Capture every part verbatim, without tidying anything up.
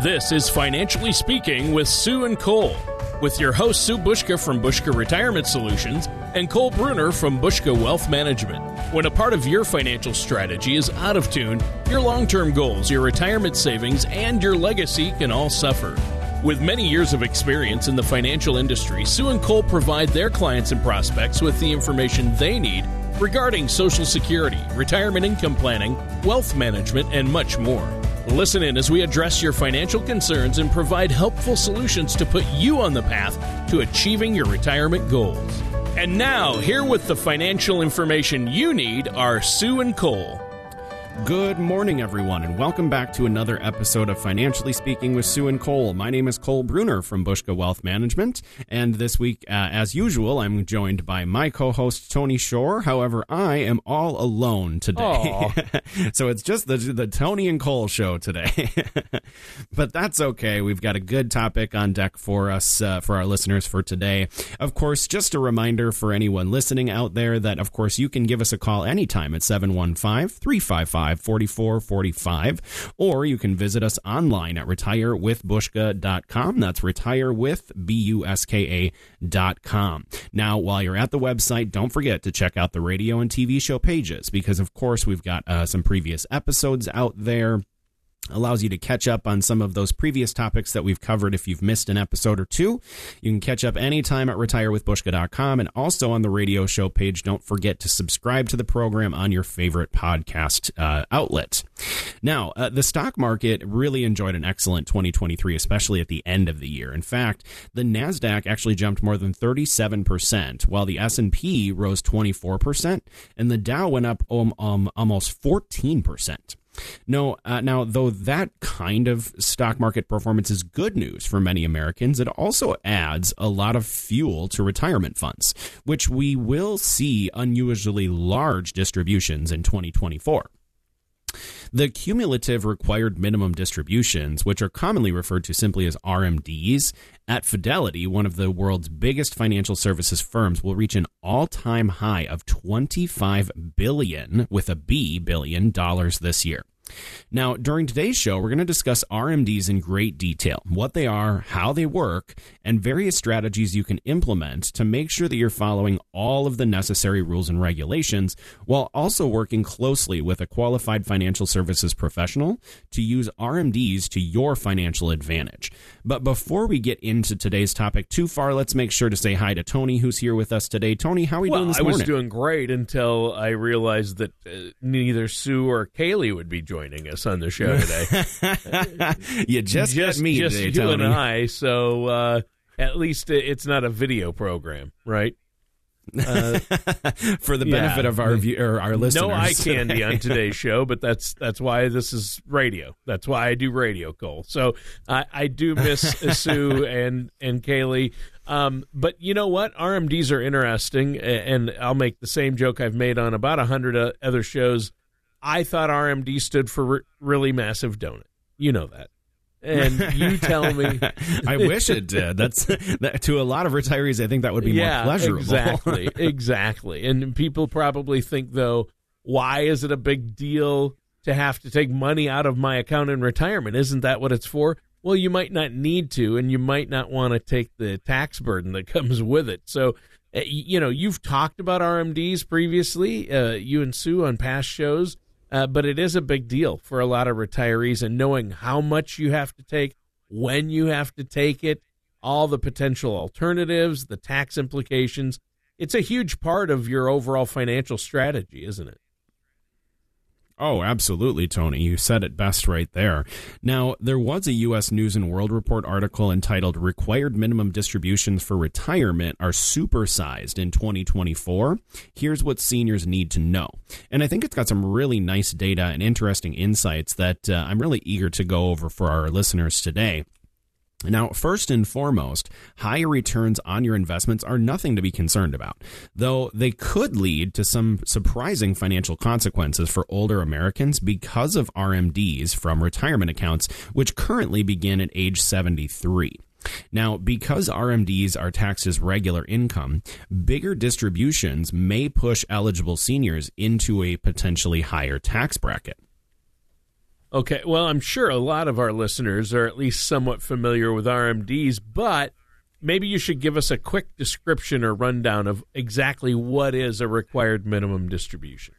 This is Financially Speaking with Sue and Cole, with your host Sue Bushka from Bushka Retirement Solutions and Cole Bruner from Bushka Wealth Management. When a part of your financial strategy is out of tune, your long-term goals, your retirement savings, and your legacy can all suffer. With many years of experience in the financial industry, Sue and Cole provide their clients and prospects with the information they need regarding Social Security, retirement income planning, wealth management, and much more. Listen in as we address your financial concerns and provide helpful solutions to put you on the path to achieving your retirement goals. And now, here with the financial information you need are Sue and Cole. Good morning, everyone, and welcome back to another episode of Financially Speaking with Sue and Cole. My name is Cole Bruner from Bushka Wealth Management, and this week, uh, as usual, I'm joined by my co-host, Tony Shore. However, I am all alone today. So it's just the, the Tony and Cole show today. But that's okay. We've got a good topic on deck for us, uh, for our listeners for today. Of course, just a reminder for anyone listening out there that, of course, you can give us a call anytime at seven one five, three five five, four four four five, or you can visit us online at retire with bushka dot com. That's retire with B U S K A dot com. Now, while you're at the website, don't forget to check out the radio and T V show pages, because, of course, we've got uh, some previous episodes out there. Allows you to catch up on some of those previous topics that we've covered if you've missed an episode or two. You can catch up anytime at retire with bushka dot com, and also on the radio show page. Don't forget to subscribe to the program on your favorite podcast uh, outlet. Now, uh, the stock market really enjoyed an excellent twenty twenty-three, especially at the end of the year. In fact, the NASDAQ actually jumped more than thirty-seven percent, while the S and P rose twenty-four percent, and the Dow went up um, um, almost fourteen percent. No, uh, now, though that kind of stock market performance is good news for many Americans, it also adds a lot of fuel to retirement funds, which we will see unusually large distributions in twenty twenty-four. The cumulative required minimum distributions, which are commonly referred to simply as R M Ds, at Fidelity, one of the world's biggest financial services firms, will reach an all-time high of twenty-five billion dollars, with a B, billion dollars this year. Now, during today's show, we're going to discuss R M Ds in great detail, what they are, how they work, and various strategies you can implement to make sure that you're following all of the necessary rules and regulations, while also working closely with a qualified financial services professional to use R M Ds to your financial advantage. But before we get into today's topic too far, let's make sure to say hi to Tony, who's here with us today. Tony, how are we well, doing this I morning? I was doing great until I realized that uh, neither Sue or Kaylee would be joining us on the show today. You just, just got me just today, you Tony. and I, so uh, at least it's not a video program, right? Uh, For the yeah. benefit of our view, or our listeners. No eye candy on today's show, but that's that's why this is radio. That's why I do radio, Cole. So I, I do miss Sue and, and Kaylee. Um, but you know what? R M Ds are interesting, and I'll make the same joke I've made on about a hundred other shows. I thought R M D stood for re- really massive donut. You know that. And you tell me. I wish it did. That's that, to a lot of retirees, I think that would be yeah, more pleasurable. Exactly. Exactly. And people probably think, though, why is it a big deal to have to take money out of my account in retirement? Isn't that what it's for? Well, you might not need to, and you might not want to take the tax burden that comes with it. So, you know, you've talked about R M Ds previously, uh, you and Sue, on past shows. Uh, but it is a big deal for a lot of retirees, and knowing how much you have to take, when you have to take it, all the potential alternatives, the tax implications. It's a huge part of your overall financial strategy, isn't it? Oh, absolutely, Tony. You said it best right there. Now, there was a U S News and World Report article entitled "Required Minimum Distributions for Retirement Are Supersized in twenty twenty-four. Here's what seniors need to know." And I think it's got some really nice data and interesting insights that uh, I'm really eager to go over for our listeners today. Now, first and foremost, higher returns on your investments are nothing to be concerned about, though they could lead to some surprising financial consequences for older Americans because of R M Ds from retirement accounts, which currently begin at age seventy-three. Now, because R M Ds are taxed as regular income, bigger distributions may push eligible seniors into a potentially higher tax bracket. Okay, well, I'm sure a lot of our listeners are at least somewhat familiar with R M Ds, but maybe you should give us a quick description or rundown of exactly what is a required minimum distribution.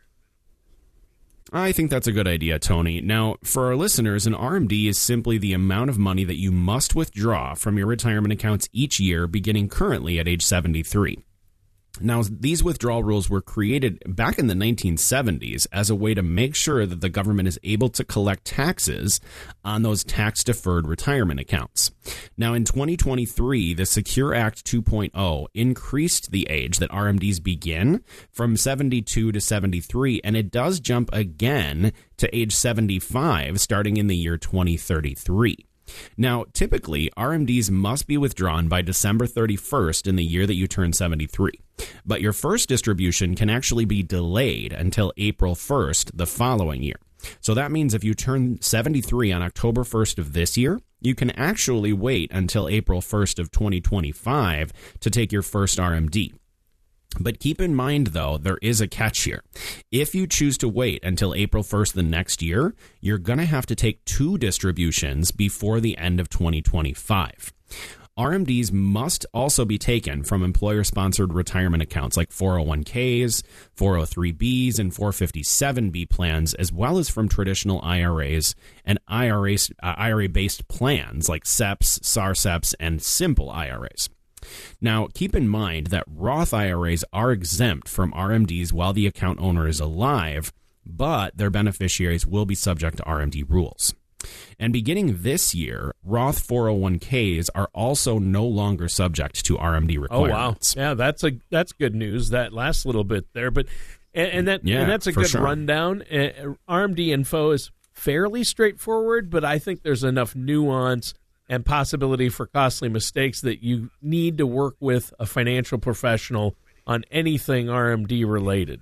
I think that's a good idea, Tony. Now, for our listeners, an R M D is simply the amount of money that you must withdraw from your retirement accounts each year, beginning currently at age seventy-three. Now, these withdrawal rules were created back in the nineteen seventies as a way to make sure that the government is able to collect taxes on those tax-deferred retirement accounts. Now, in twenty twenty-three, the Secure Act two point oh increased the age that R M Ds begin from seventy-two to seventy-three, and it does jump again to age seventy-five starting in the year twenty thirty-three. Now, typically, R M Ds must be withdrawn by December thirty-first in the year that you turn seventy-three. But your first distribution can actually be delayed until April first the following year. So that means if you turn seventy-three on October first of this year, you can actually wait until April first of twenty twenty-five to take your first R M D. But keep in mind, though, there is a catch here. If you choose to wait until April first the next year, you're going to have to take two distributions before the end of twenty twenty-five. R M Ds must also be taken from employer-sponsored retirement accounts like four oh one k's, four oh three b's, and four fifty-seven b plans, as well as from traditional I R As and I R A, uh, I R A-based plans like S E Ps, S A R S E Ps, and simple I R As. Now, keep in mind that Roth I R As are exempt from R M Ds while the account owner is alive, but their beneficiaries will be subject to R M D rules. And beginning this year, Roth four oh one k's are also no longer subject to R M D requirements. Oh, wow. Yeah, that's a that's good news. That last little bit there. But and, and that yeah, and that's a good sure. rundown. Uh, R M D info is fairly straightforward, but I think there's enough nuance and possibility for costly mistakes that you need to work with a financial professional on anything R M D related.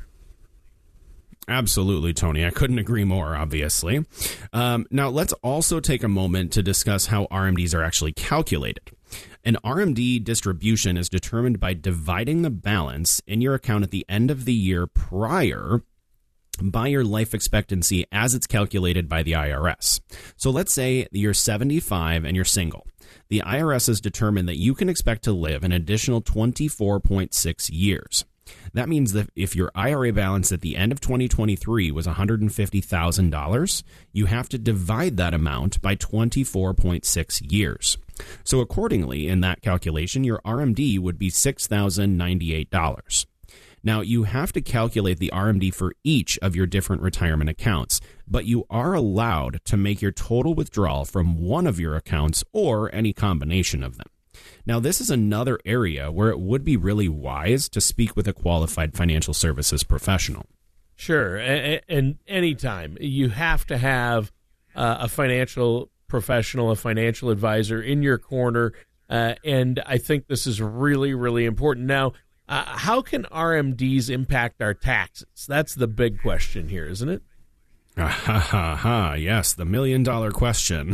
Absolutely, Tony. I couldn't agree more, obviously. Um, now, let's also take a moment to discuss how R M Ds are actually calculated. An R M D distribution is determined by dividing the balance in your account at the end of the year prior by your life expectancy as it's calculated by the I R S. So let's say you're seventy-five and you're single. The I R S has determined that you can expect to live an additional twenty-four point six years. That means that if your I R A balance at the end of twenty twenty-three was one hundred fifty thousand dollars, you have to divide that amount by twenty-four point six years. So accordingly, in that calculation, your R M D would be six thousand ninety-eight dollars. Now, you have to calculate the R M D for each of your different retirement accounts, but you are allowed to make your total withdrawal from one of your accounts or any combination of them. Now, this is another area where it would be really wise to speak with a qualified financial services professional. Sure, and, and anytime you have to have uh, a financial professional, a financial advisor in your corner, uh, and I think this is really, really important. Now, Uh, how can R M Ds impact our taxes? That's the big question here, isn't it? Ah, ha, ha, ha. Yes, the million dollar question.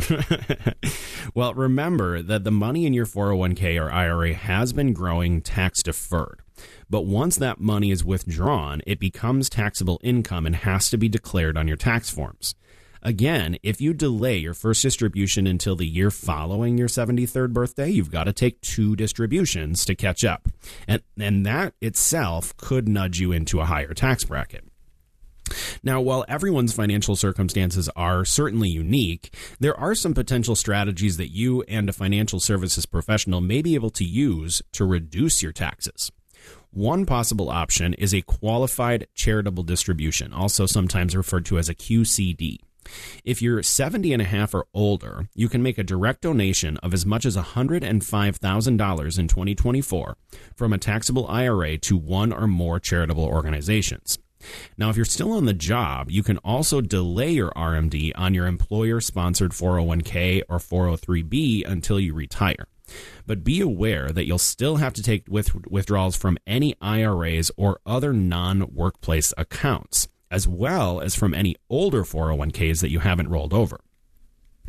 Well, remember that the money in your four oh one k or I R A has been growing tax deferred. But once that money is withdrawn, it becomes taxable income and has to be declared on your tax forms. Again, if you delay your first distribution until the year following your seventy-third birthday, you've got to take two distributions to catch up. And, and that itself could nudge you into a higher tax bracket. Now, while everyone's financial circumstances are certainly unique, there are some potential strategies that you and a financial services professional may be able to use to reduce your taxes. One possible option is a qualified charitable distribution, also sometimes referred to as a Q C D. If you're seventy and a half or older, you can make a direct donation of as much as one hundred five thousand dollars in twenty twenty-four from a taxable I R A to one or more charitable organizations. Now, if you're still on the job, you can also delay your R M D on your employer-sponsored four oh one k or four oh three b until you retire. But be aware that you'll still have to take with- withdrawals from any I R As or other non-workplace accounts, as well as from any older four oh one k's that you haven't rolled over.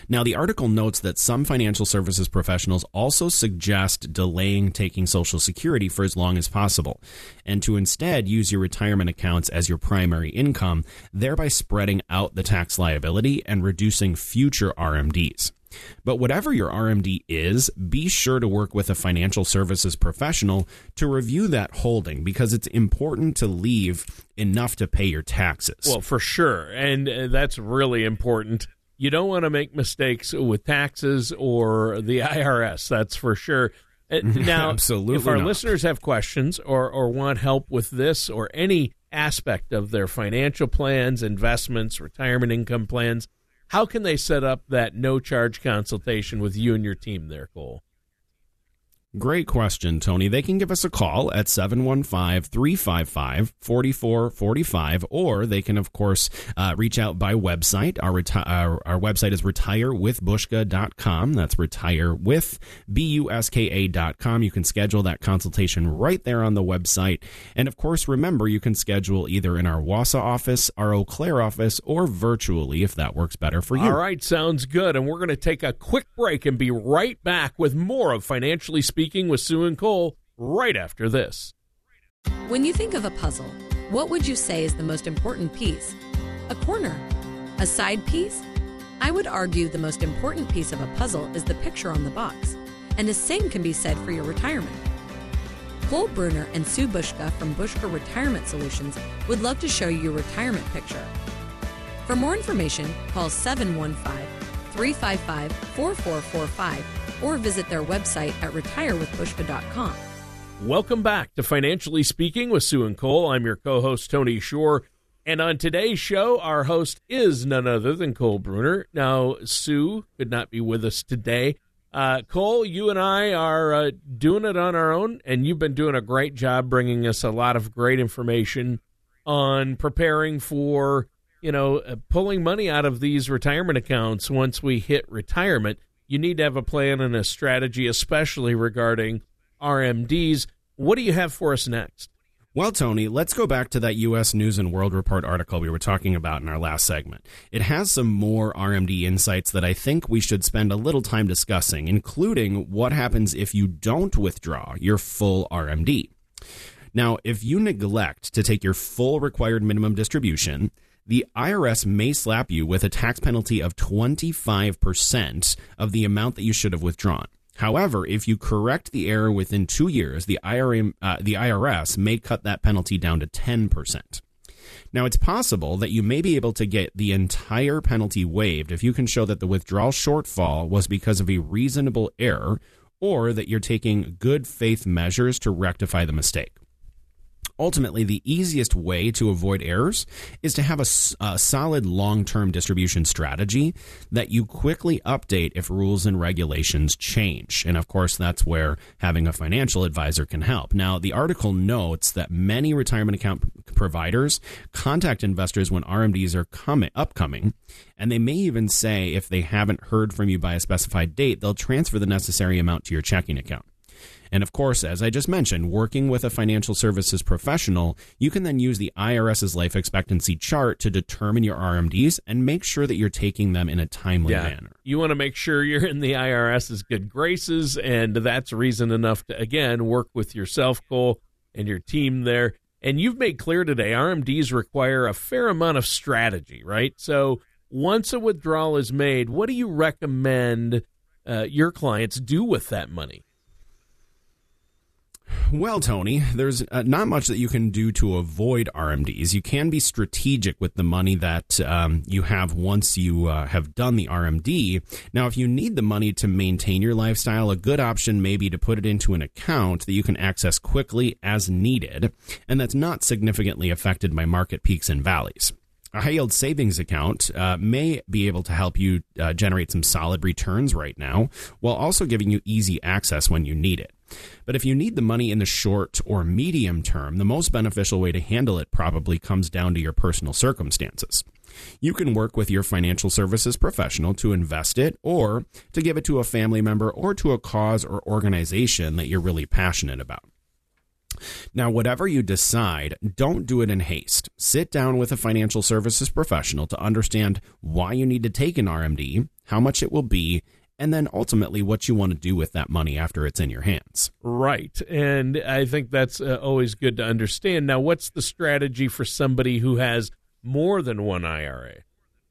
Now, the article notes that some financial services professionals also suggest delaying taking Social Security for as long as possible, and to instead use your retirement accounts as your primary income, thereby spreading out the tax liability and reducing future R M Ds. But whatever your R M D is, be sure to work with a financial services professional to review that holding, because it's important to leave enough to pay your taxes. Well, for sure. And uh, that's really important. You don't want to make mistakes with taxes or the I R S, that's for sure. Uh, now, Absolutely if our not. listeners have questions or, or want help with this or any aspect of their financial plans, investments, retirement income plans, how can they set up that no-charge consultation with you and your team there, Cole? Great question, Tony. They can give us a call at seven one five, three five five, four four four five, or they can, of course, uh, reach out by website. Our, reti- our, our website is retire with bushka dot com. That's retire with B U S K A dot com. You can schedule that consultation right there on the website. And, of course, remember, you can schedule either in our Wausau office, our Eau Claire office, or virtually if that works better for you. All right, sounds good. And we're going to take a quick break and be right back with more of Financially Speaking with Sue and Cole right after this. When you think of a puzzle, what would you say is the most important piece? A corner? A side piece? I would argue the most important piece of a puzzle is the picture on the box, and the same can be said for your retirement. Cole Bruner and Sue Bushka from Bushka Retirement Solutions would love to show you your retirement picture. For more information, call seven one five, three five five, four four four five or visit their website at retire with bushka dot com. Welcome back to Financially Speaking with Sue and Cole. I'm your co-host, Tony Shore. And on today's show, our host is none other than Cole Bruner. Now, Sue could not be with us today. Uh, Cole, you and I are uh, doing it on our own, and you've been doing a great job bringing us a lot of great information on preparing for, you know, uh, pulling money out of these retirement accounts once we hit retirement. You need to have a plan and a strategy, especially regarding R M Ds. What do you have for us next? Well, Tony, let's go back to that U S News and World Report article we were talking about in our last segment. It has some more R M D insights that I think we should spend a little time discussing, including what happens if you don't withdraw your full R M D. Now, if you neglect to take your full required minimum distribution, the I R S may slap you with a tax penalty of twenty-five percent of the amount that you should have withdrawn. However, if you correct the error within two years, the I R M, uh, the I R S may cut that penalty down to ten percent. Now, it's possible that you may be able to get the entire penalty waived if you can show that the withdrawal shortfall was because of a reasonable error or that you're taking good faith measures to rectify the mistake. Ultimately, the easiest way to avoid errors is to have a, a solid long-term distribution strategy that you quickly update if rules and regulations change. And of course, that's where having a financial advisor can help. Now, the article notes that many retirement account providers contact investors when R M Ds are coming, upcoming, and they may even say if they haven't heard from you by a specified date, they'll transfer the necessary amount to your checking account. And of course, as I just mentioned, working with a financial services professional, you can then use the IRS's life expectancy chart to determine your R M Ds and make sure that you're taking them in a timely yeah. manner. You want to make sure you're in the IRS's good graces, and that's reason enough to, again, work with yourself, Cole, and your team there. And you've made clear today, R M Ds require a fair amount of strategy, right? So once a withdrawal is made, what do you recommend uh, your clients do with that money? Well, Tony, there's uh, not much that you can do to avoid R M Ds. You can be strategic with the money that um, you have once you uh, have done the R M D. Now, if you need the money to maintain your lifestyle, a good option may be to put it into an account that you can access quickly as needed, and that's not significantly affected by market peaks and valleys. A high-yield savings account uh, may be able to help you uh, generate some solid returns right now, while also giving you easy access when you need it. But if you need the money in the short or medium term, the most beneficial way to handle it probably comes down to your personal circumstances. You can work with your financial services professional to invest it or to give it to a family member or to a cause or organization that you're really passionate about. Now, whatever you decide, don't do it in haste. Sit down with a financial services professional to understand why you need to take an R M D, how much it will be, and then ultimately what you want to do with that money after it's in your hands. Right. And I think that's uh, always good to understand. Now, what's the strategy for somebody who has more than one I R A?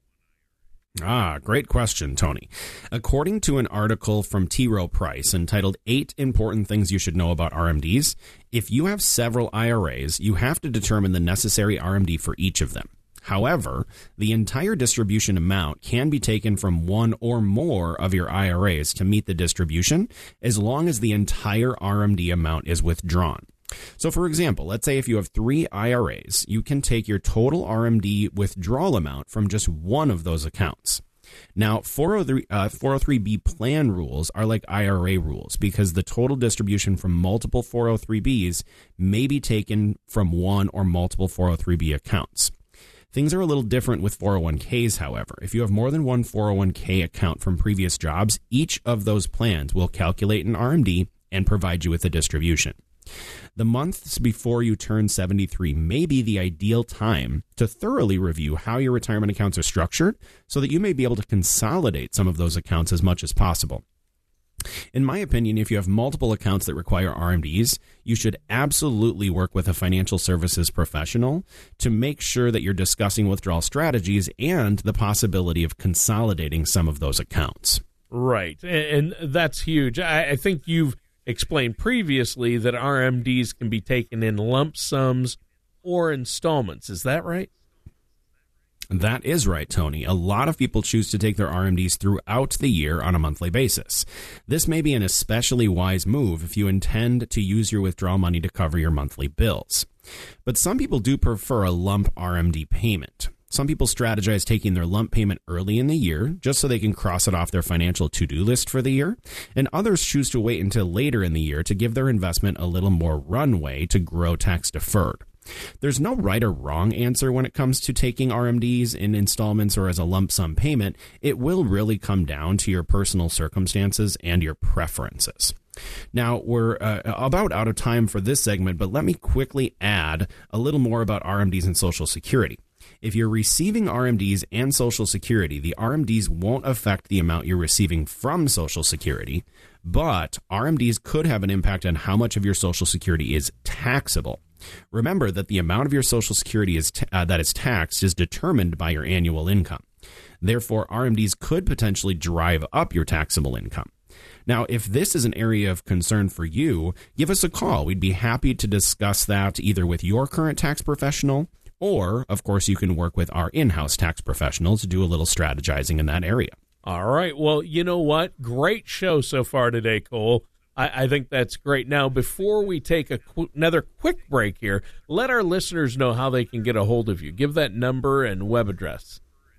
Ah, great question, Tony. According to an article from T. Rowe Price entitled Eight Important Things You Should Know About R M Ds, if you have several I R As, you have to determine the necessary R M D for each of them. However, the entire distribution amount can be taken from one or more of your I R As to meet the distribution, as long as the entire R M D amount is withdrawn. So, for example, let's say if you have three I R As, you can take your total R M D withdrawal amount from just one of those accounts. Now, four oh three B plan rules are like I R A rules because the total distribution from multiple four oh three Bs may be taken from one or multiple four oh three B accounts. Things are a little different with four oh one Ks, however. If you have more than one four oh one K account from previous jobs, each of those plans will calculate an R M D and provide you with a distribution. The months before you turn seventy-three may be the ideal time to thoroughly review how your retirement accounts are structured so that you may be able to consolidate some of those accounts as much as possible. In my opinion, if you have multiple accounts that require R M Ds, you should absolutely work with a financial services professional to make sure that you're discussing withdrawal strategies and the possibility of consolidating some of those accounts. Right, and, and that's huge. I, I think you've explained previously that R M Ds can be taken in lump sums or installments. Is that right? That is right, Tony. A lot of people choose to take their R M Ds throughout the year on a monthly basis. This may be an especially wise move if you intend to use your withdrawal money to cover your monthly bills. But some people do prefer a lump R M D payment. Some people strategize taking their lump payment early in the year just so they can cross it off their financial to-do list for the year, and others choose to wait until later in the year to give their investment a little more runway to grow tax-deferred. There's no right or wrong answer when it comes to taking R M Ds in installments or as a lump sum payment. It will really come down to your personal circumstances and your preferences. Now, we're uh, about out of time for this segment, but let me quickly add a little more about R M Ds and Social Security. If you're receiving R M Ds and Social Security, the R M Ds won't affect the amount you're receiving from Social Security, but R M Ds could have an impact on how much of your Social Security is taxable. Remember that the amount of your Social Security is t- uh, that is taxed is determined by your annual income. Therefore, R M Ds could potentially drive up your taxable income. Now, if this is an area of concern for you, give us a call. We'd be happy to discuss that either with your current tax professional, or, of course, you can work with our in-house tax professional to do a little strategizing in that area. All right. Well, you know what? Great show so far today, Cole. I, I think that's great. Now, before we take a qu- another quick break here, let our listeners know how they can get a hold of you. Give that number and web address.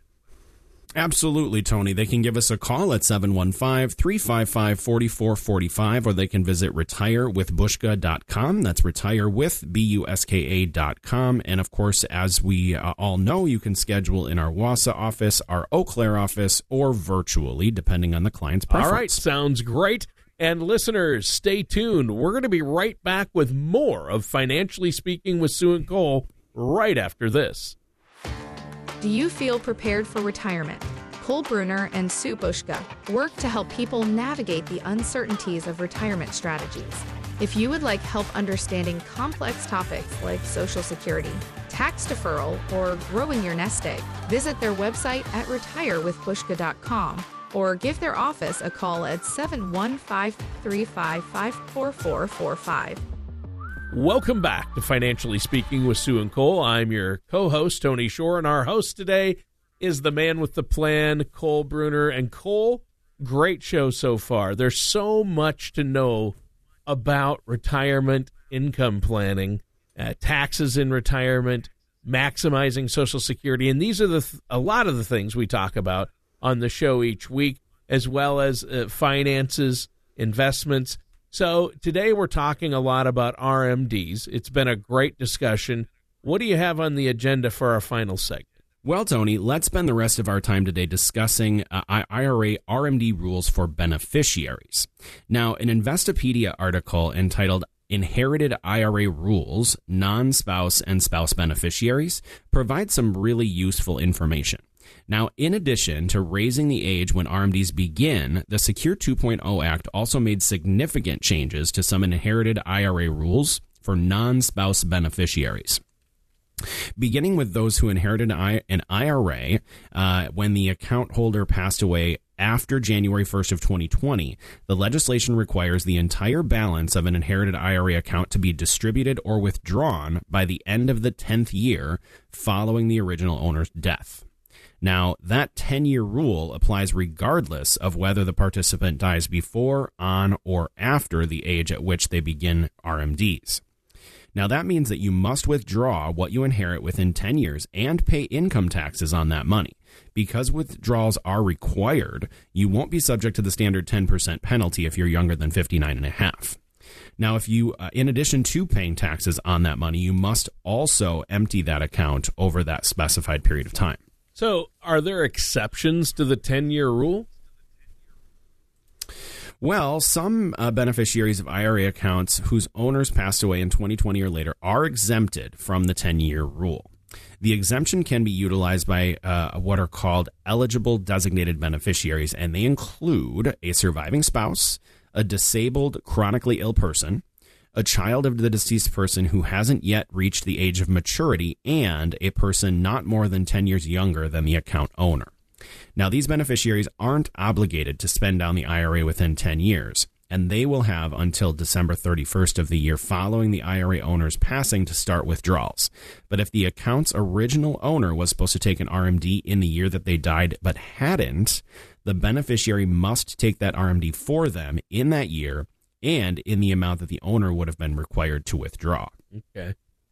Absolutely, Tony. They can give us a call at seven one five, three five five, four four four five, or they can visit retire with bushka dot com. That's retire with B U S K A dot com. And, of course, as we uh, all know, you can schedule in our Wausau office, our Eau Claire office, or virtually, depending on the client's preference. All right. Sounds great. And, listeners, stay tuned. We're going to be right back with more of Financially Speaking with Sue and Cole right after this. Do you feel prepared for retirement? Cole Bruner and Sue Bushka work to help people navigate the uncertainties of retirement strategies. If you would like help understanding complex topics like Social Security, tax deferral, or growing your nest egg, visit their website at retire with bushka dot com or give their office a call at seven one five, three five five, four four four five. Welcome back to Financially Speaking with Sue and Cole. I'm your co-host, Tony Shore, and our host today is the man with the plan, Cole Bruner. And Cole, great show so far. There's so much to know about retirement, income planning, uh, taxes in retirement, maximizing Social Security, and these are the th- a lot of the things we talk about on the show each week, as well as uh, finances, investments. So today we're talking a lot about R M Ds. It's been a great discussion. What do you have on the agenda for our final segment? Well, Tony, let's spend the rest of our time today discussing uh, I R A R M D rules for beneficiaries. Now, an Investopedia article entitled Inherited I R A rules, non-spouse and spouse beneficiaries provide some really useful information. Now, in addition to raising the age when R M Ds begin, the Secure two point oh Act also made significant changes to some inherited I R A rules for non-spouse beneficiaries. Beginning with those who inherited an I R A uh, when the account holder passed away after January first of twenty twenty, the legislation requires the entire balance of an inherited I R A account to be distributed or withdrawn by the end of the tenth year following the original owner's death. Now, that ten-year rule applies regardless of whether the participant dies before, on, or after the age at which they begin R M Ds. Now, that means that you must withdraw what you inherit within ten years and pay income taxes on that money. Because withdrawals are required, you won't be subject to the standard ten percent penalty if you're younger than fifty-nine and a half. Now, if you, uh, in addition to paying taxes on that money, you must also empty that account over that specified period of time. So, are there exceptions to the ten-year rule? Well, some uh, beneficiaries of I R A accounts whose owners passed away in twenty twenty or later are exempted from the ten-year rule. The exemption can be utilized by uh, what are called eligible designated beneficiaries, and they include a surviving spouse, a disabled, chronically ill person, a child of the deceased person who hasn't yet reached the age of maturity, and a person not more than ten years younger than the account owner. Now, these beneficiaries aren't obligated to spend down the I R A within ten years, and they will have until December thirty-first of the year following the I R A owner's passing to start withdrawals. But if the account's original owner was supposed to take an R M D in the year that they died but hadn't, the beneficiary must take that R M D for them in that year and in the amount that the owner would have been required to withdraw. Okay.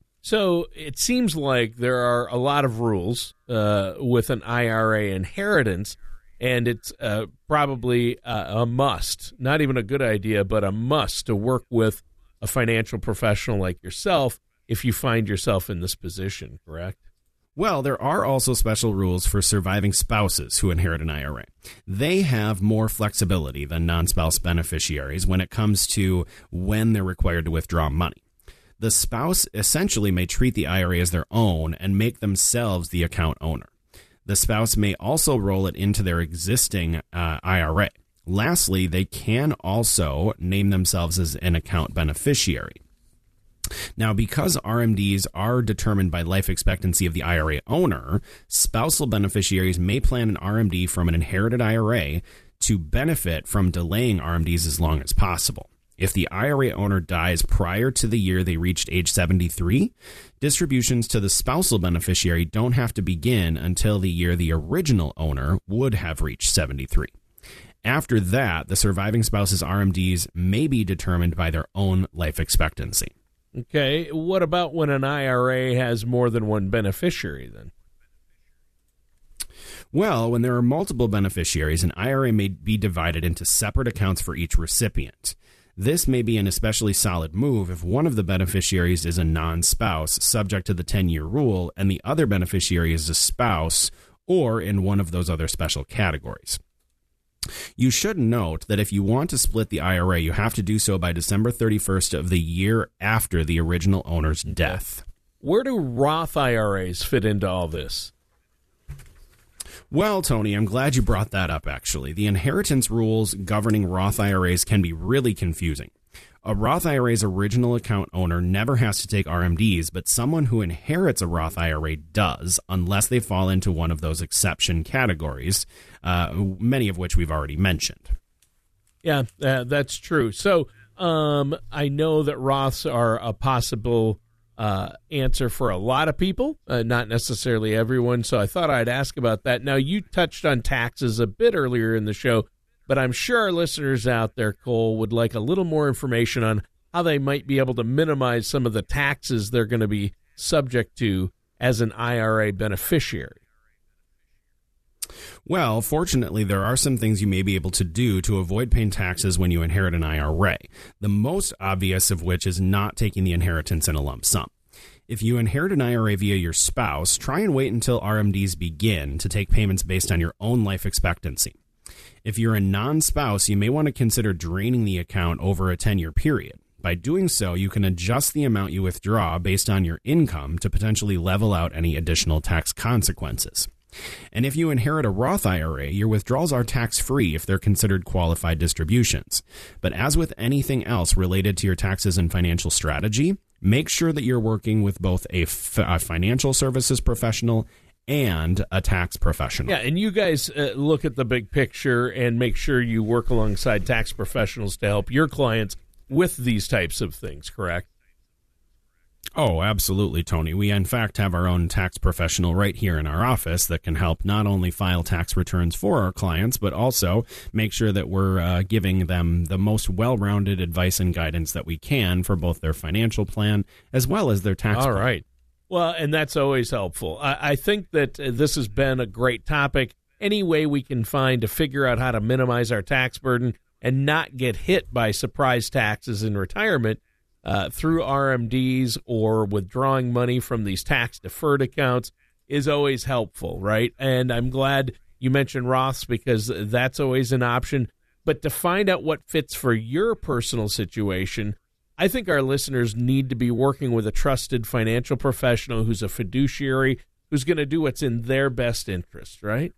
So it seems like there are a lot of rules uh, with an I R A inheritance, and it's uh, probably uh, a must, not even a good idea, but a must to work with a financial professional like yourself if you find yourself in this position, correct? Well, there are also special rules for surviving spouses who inherit an I R A. They have more flexibility than non-spouse beneficiaries when it comes to when they're required to withdraw money. The spouse essentially may treat the I R A as their own and make themselves the account owner. The spouse may also roll it into their existing uh, I R A. Lastly, they can also name themselves as an account beneficiary. Now, because R M Ds are determined by life expectancy of the I R A owner, spousal beneficiaries may plan an R M D from an inherited I R A to benefit from delaying R M Ds as long as possible. If the I R A owner dies prior to the year they reached age seventy-three, distributions to the spousal beneficiary don't have to begin until the year the original owner would have reached seventy-three. After that, the surviving spouse's R M Ds may be determined by their own life expectancy. Okay, what about when an I R A has more than one beneficiary then? Well, when there are multiple beneficiaries, an I R A may be divided into separate accounts for each recipient. This may be an especially solid move if one of the beneficiaries is a non-spouse subject to the ten-year rule and the other beneficiary is a spouse or in one of those other special categories. You should note that if you want to split the I R A, you have to do so by December thirty-first of the year after the original owner's death. Where do Roth I R As fit into all this? Well, Tony, I'm glad you brought that up, actually. The inheritance rules governing Roth I R As can be really confusing. A Roth I R A's original account owner never has to take R M Ds, but someone who inherits a Roth I R A does, unless they fall into one of those exception categories, uh, many of which we've already mentioned. Yeah, uh, that's true. So um, I know that Roths are a possible uh, answer for a lot of people, uh, not necessarily everyone, so I thought I'd ask about that. Now, you touched on taxes a bit earlier in the show, but I'm sure our listeners out there, Cole, would like a little more information on how they might be able to minimize some of the taxes they're going to be subject to as an I R A beneficiary. Well, fortunately, there are some things you may be able to do to avoid paying taxes when you inherit an I R A, the most obvious of which is not taking the inheritance in a lump sum. If you inherit an I R A via your spouse, try and wait until R M Ds begin to take payments based on your own life expectancy. If you're a non-spouse, you may want to consider draining the account over a ten-year period. By doing so, you can adjust the amount you withdraw based on your income to potentially level out any additional tax consequences. And if you inherit a Roth I R A, your withdrawals are tax-free if they're considered qualified distributions. But as with anything else related to your taxes and financial strategy, make sure that you're working with both a, f- a financial services professional and a tax professional. Yeah, and you guys uh, look at the big picture and make sure you work alongside tax professionals to help your clients with these types of things, correct? Oh, absolutely, Tony. We, in fact, have our own tax professional right here in our office that can help not only file tax returns for our clients, but also make sure that we're uh, giving them the most well-rounded advice and guidance that we can for both their financial plan as well as their tax All plan. right. Well, and that's always helpful. I, I think that uh, this has been a great topic. Any way we can find to figure out how to minimize our tax burden and not get hit by surprise taxes in retirement Uh, through R M Ds or withdrawing money from these tax-deferred accounts is always helpful, right? And I'm glad you mentioned Roths because that's always an option. But to find out what fits for your personal situation, I think our listeners need to be working with a trusted financial professional who's a fiduciary, who's going to do what's in their best interest, right?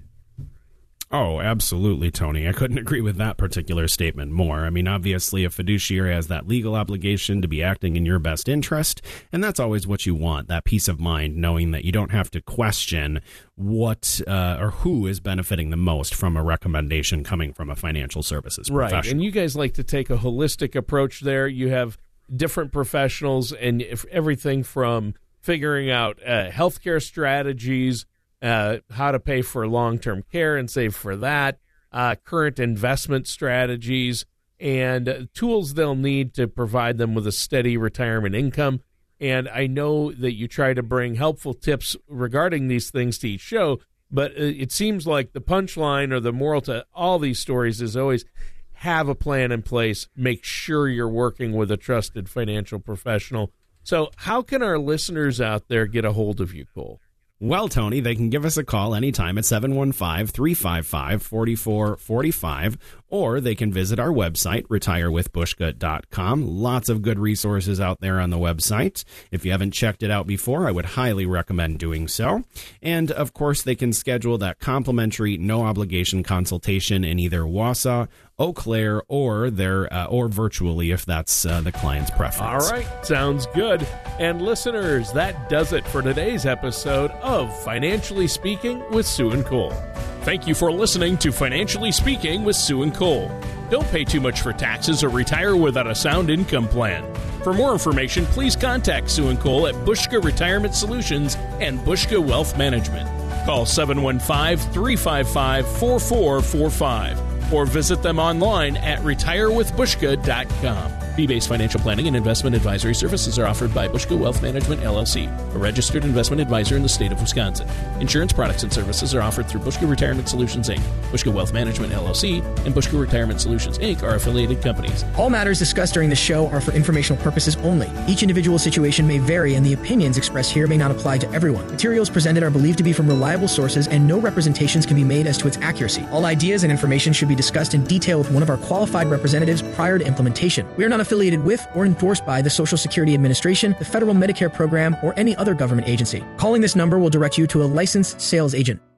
Oh, absolutely, Tony. I couldn't agree with that particular statement more. I mean, obviously, a fiduciary has that legal obligation to be acting in your best interest, and that's always what you want, that peace of mind, knowing that you don't have to question what uh, or who is benefiting the most from a recommendation coming from a financial services professional. Right, and you guys like to take a holistic approach there. You have different professionals and if everything from figuring out uh, healthcare strategies, Uh, how to pay for long-term care and save for that, uh, current investment strategies, and uh, tools they'll need to provide them with a steady retirement income. And I know that you try to bring helpful tips regarding these things to each show, but it seems like the punchline or the moral to all these stories is always have a plan in place. Make sure you're working with a trusted financial professional. So how can our listeners out there get a hold of you, Cole? Well, Tony, they can give us a call anytime at seven one five, three five five, four four four five, or they can visit our website, retire with bushka dot com. Lots of good resources out there on the website. If you haven't checked it out before, I would highly recommend doing so. And, of course, they can schedule that complimentary, no-obligation consultation in either Wausau, Eau Claire, or their uh, or virtually if that's uh, the client's preference. All right, sounds good. And listeners, that does it for today's episode of Financially Speaking with Sue and Cole. Thank you for listening to Financially Speaking with Sue and Cole. Don't pay too much for taxes or retire without a sound income plan. For more information, please contact Sue and Cole at Bushka Retirement Solutions and Bushka Wealth Management. Call seven one five, three five five, four four four five or visit them online at retire with bushka dot com. Fee-based financial planning and investment advisory services are offered by Bushka Wealth Management, L L C, a registered investment advisor in the state of Wisconsin. Insurance products and services are offered through Bushka Retirement Solutions, Incorporated. Bushka Wealth Management, L L C, and Bushka Retirement Solutions, Incorporated are affiliated companies. All matters discussed during the show are for informational purposes only. Each individual situation may vary, and the opinions expressed here may not apply to everyone. Materials presented are believed to be from reliable sources, and no representations can be made as to its accuracy. All ideas and information should be discussed in detail with one of our qualified representatives prior to implementation. We are not affiliated with or endorsed by the Social Security Administration, the Federal Medicare Program, or any other government agency. Calling this number will direct you to a licensed sales agent.